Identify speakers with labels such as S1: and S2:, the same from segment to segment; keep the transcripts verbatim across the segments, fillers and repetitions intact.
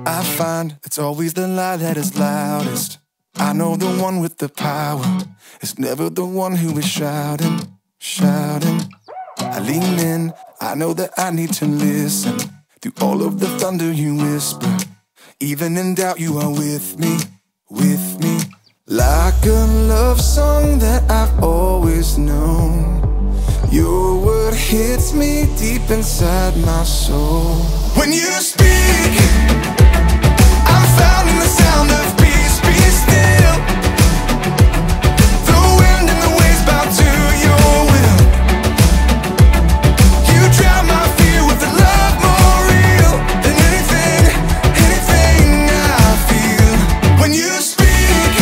S1: I find it's always the lie that is loudest. I know the one with the power is never the one who is shouting, shouting. I lean in, I know that I need to listen. Through all of the thunder you whisper, even in doubt you are with me, with me. Like a love song that I've always known, your word hits me deep inside my soul. When you speak, I'm found in the sound of peace. Be still. The wind and the waves bow to your will. You drown my fear with a love more real than anything, anything I feel. When you speak,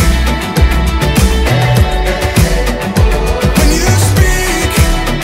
S1: when you speak,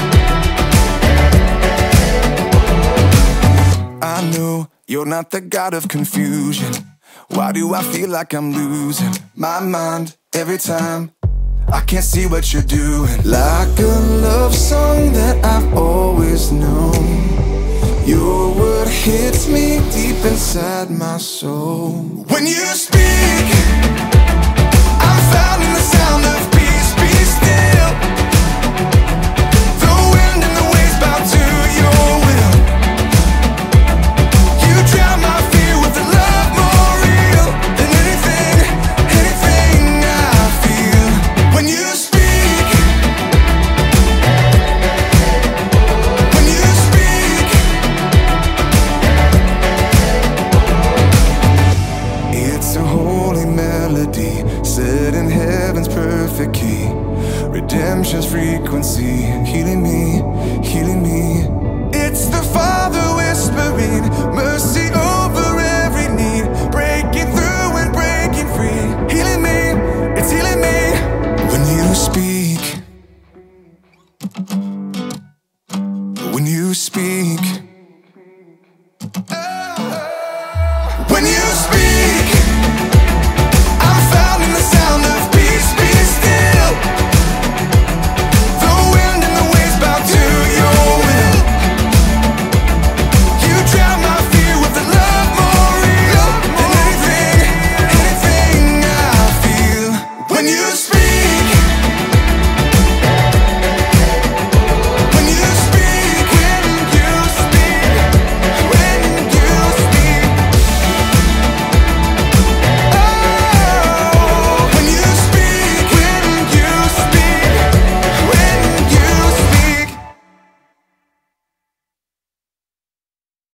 S1: I know you're not the God of confusion. Why do I feel like I'm losing my mind every time? I can't see what you're doing. Like a love song that I've always known, your word hits me deep inside my soul. When you speak, I'm found in the sound of peace. Be still. The wind and the waves bow to your will. You drown my fear with a love more real than anything, anything I feel. When you speak, when you speak, it's a holy melody set in heaven's perfect key. Redemption's frequency, healing me, healing me. It's the Father whispering mercy over every need, breaking through and breaking free. Healing me, it's healing me. When you speak, when you speak.